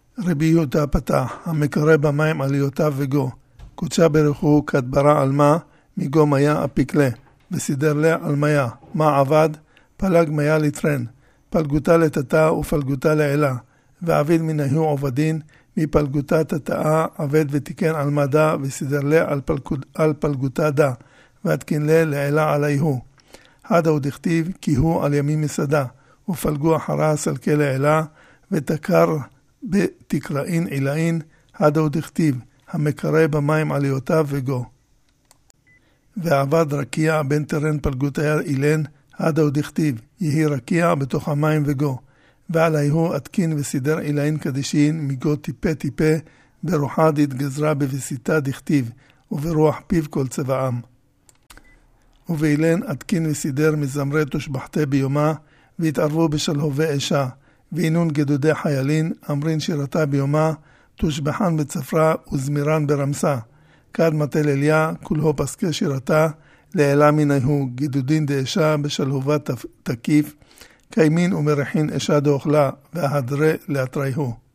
רבי יהודה פתח, המקרא במים עליותיו וגו. קודשה ברכו כדברה על מה, מגו מיה אפיקלה, וסידר לה על מיה, מה עבד, פלג מיה לטרן, פלגותה לטאטה ופלגותה לעילה, ועביד מנהו עובדין, מפלגותה תטאה עבד ותיקן על מדה, וסידר לה על פלגותה דה, והתקין לה לעילה עליהו. הדה עוד הכתיב, כי הוא על ימין מסדה, ופלגו אחרה סלקי לעילה, ותקר בתקראין עילאין, הדה עוד הכתיב, המקרא במים עליותיו וגו. ועבד רקיע בן תרן פלגותיה אילן, הדה עוד הכתיב, יהי רקיע בתוך המים וגו. ועליהו התקין וסידר עילאין קדישין, מגו טיפה טיפה, ברוחה דתגזרה בבסיתה דכתיב, וברוח פיו כל צבעם. ובאילן התקין וסידר מזמרי תושבחתי ביומה, והתערבו בשלהובי אשה, ואינון גדודי חיילין, אמרין שירתה ביומה, תושבחן בצפרה וזמירן ברמסה. כד מטל אליה, כולהו פסקי שירתה, לעילה מנהו גדודין דאשה בשלהובה תקיף, קיימין ומרחין אשה דאוכלה, והדרה לאתריהו.